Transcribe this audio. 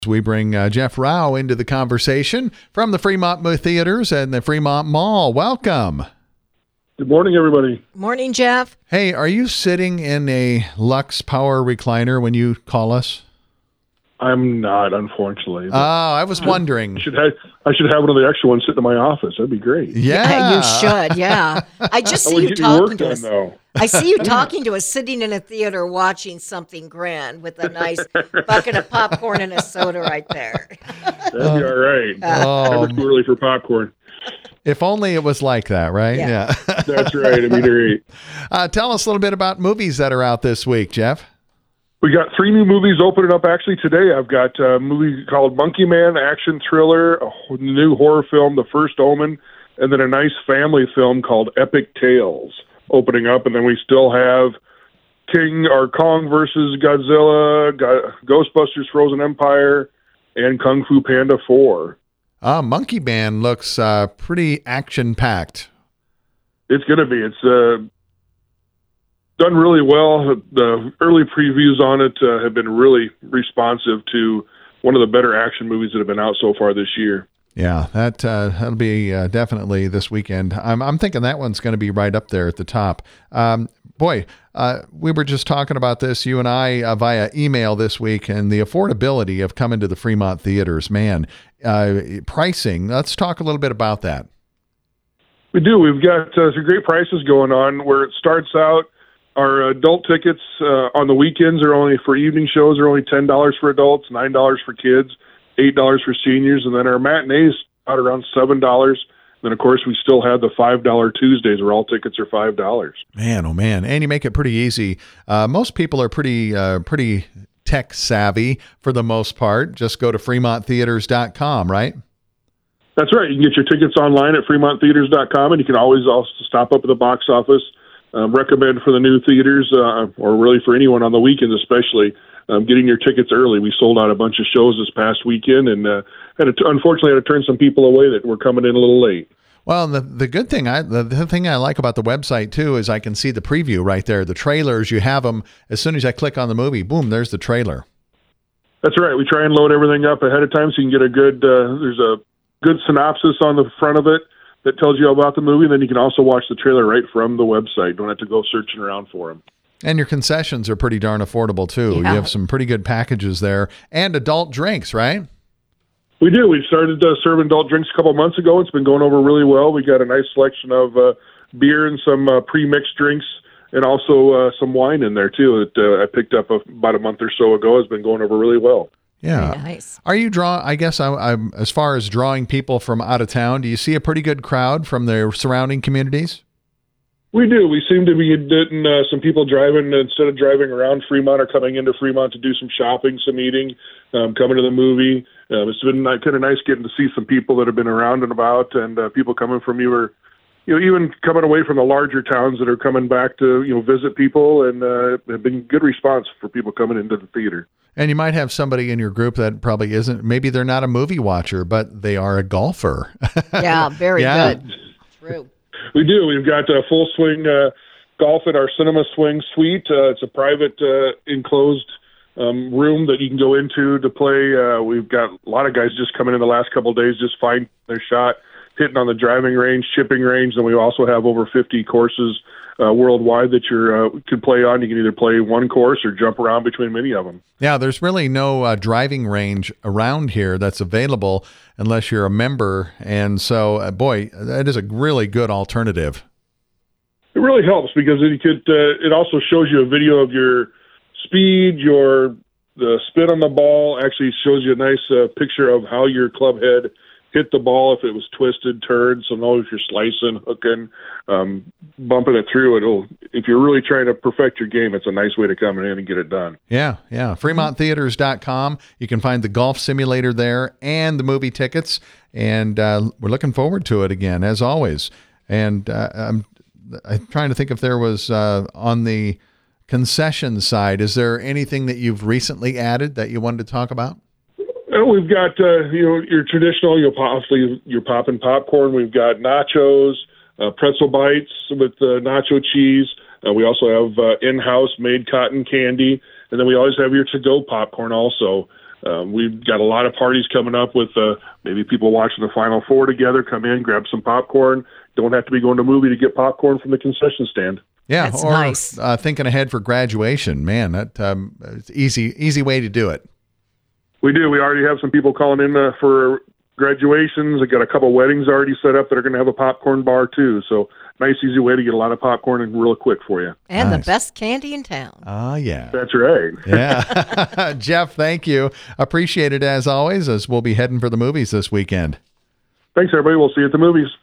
We bring Jeff Rao into the conversation from the Fremont Theaters and the Fremont Mall. Welcome. Good morning, everybody. Morning, Jeff. Hey, are you sitting in a Lux Power recliner when you call us? I'm not, unfortunately. Oh, I was wondering. I should have one of the extra ones sitting in my office. That'd be great. Yeah. You should, yeah. I just see you talking to us. I see you talking to us sitting in a theater watching something grand with a nice bucket of popcorn and a soda right there. That'd be all right. Never too early for popcorn. If only it was like that, right? Yeah. That's right. It'd be great. Tell us a little bit about movies that are out this week, Jeff. We got 3 new movies opening up actually today. I've got a movie called Monkey Man, action thriller, a new horror film, The First Omen, and then a nice family film called Epic Tales opening up. And then we still have Kong versus Godzilla, Ghostbusters Frozen Empire, and Kung Fu Panda 4. Monkey Man looks pretty action-packed. It's going to be. It's done really well. The early previews on it have been really responsive to one of the better action movies that have been out so far this year. Yeah, that'll be definitely this weekend. I'm thinking that one's going to be right up there at the top. We were just talking about this, you and I, via email this week, and the affordability of coming to the Fremont theaters. Man, pricing. Let's talk a little bit about that. We do. We've got some great prices going on where it starts out. Our adult tickets on the weekends are only for evening shows are only $10 for adults, $9 for kids, $8 for seniors, and then our matinees out around $7. Then of course we still have the $5 Tuesdays where all tickets are $5. Man, oh man, and you make it pretty easy. Most people are pretty tech savvy for the most part. Just go to FremontTheaters.com, right? That's right. You can get your tickets online at FremontTheaters.com, and you can always also stop up at the box office. Recommend for the new theaters, or really for anyone on the weekends especially, getting your tickets early. We sold out a bunch of shows this past weekend, and unfortunately had to turn some people away that were coming in a little late. Well, the good thing, the thing I like about the website too is I can see the preview right there. The trailers, you have them as soon as I click on the movie. Boom, there's the trailer. That's right. We try and load everything up ahead of time so you can get a good. There's a good synopsis on the front of it that tells you about the movie, and then you can also watch the trailer right from the website. Don't have to go searching around for them. And your concessions are pretty darn affordable, too. Yeah. You have some pretty good packages there. And adult drinks, right? We do. We started serving adult drinks a couple months ago. It's been going over really well. We got a nice selection of beer and some pre-mixed drinks, and also some wine in there, too, that I picked up about a month or so ago. It's been going over really well. Yeah. Very nice. Are you I'm as far as drawing people from out of town, do you see a pretty good crowd from the surrounding communities? We do. We seem to be getting some people driving, instead of driving around Fremont, or coming into Fremont to do some shopping, some eating, coming to the movie. It's been kind of nice getting to see some people that have been around and about, and people coming from even coming away from the larger towns that are coming back to, visit people, and have been good response for people coming into the theater. And you might have somebody in your group that probably isn't, maybe they're not a movie watcher, but they are a golfer. Yeah, very good. True. We do. We've got full swing golf at our Cinema Swing suite. It's a private enclosed room that you can go into to play. We've got a lot of guys just coming in the last couple of days, just find their shot, hitting on the driving range, chipping range. And we also have over 50 courses worldwide that you can play on. You can either play one course or jump around between many of them. Yeah, there's really no driving range around here that's available unless you're a member. And so, that is a really good alternative. It really helps because it also shows you a video of your speed, the spin on the ball. Actually shows you a nice picture of how your club head hit the ball, if it was twisted, turned. So know if you're slicing, hooking, bumping it through. If you're really trying to perfect your game, it's a nice way to come in and get it done. Yeah. FremontTheaters.com. You can find the golf simulator there and the movie tickets. And we're looking forward to it again, as always. And I'm trying to think if there was on the concession side, is there anything that you've recently added that you wanted to talk about? We've got, your traditional, obviously you're popping popcorn. We've got nachos, pretzel bites with nacho cheese. We also have in-house made cotton candy. And then we always have your to-go popcorn also. We've got a lot of parties coming up with maybe people watching the Final Four together. Come in, grab some popcorn. Don't have to be going to a movie to get popcorn from the concession stand. Yeah, that's or nice. Thinking ahead for graduation. Man, that it's easy way to do it. We do. We already have some people calling in for graduations. I got a couple weddings already set up that are going to have a popcorn bar too. So nice, easy way to get a lot of popcorn and real quick for you. And Nice. the best candy in town. Yeah. That's right. Yeah. Jeff, thank you. Appreciate it as always, as we'll be heading for the movies this weekend. Thanks, everybody. We'll see you at the movies.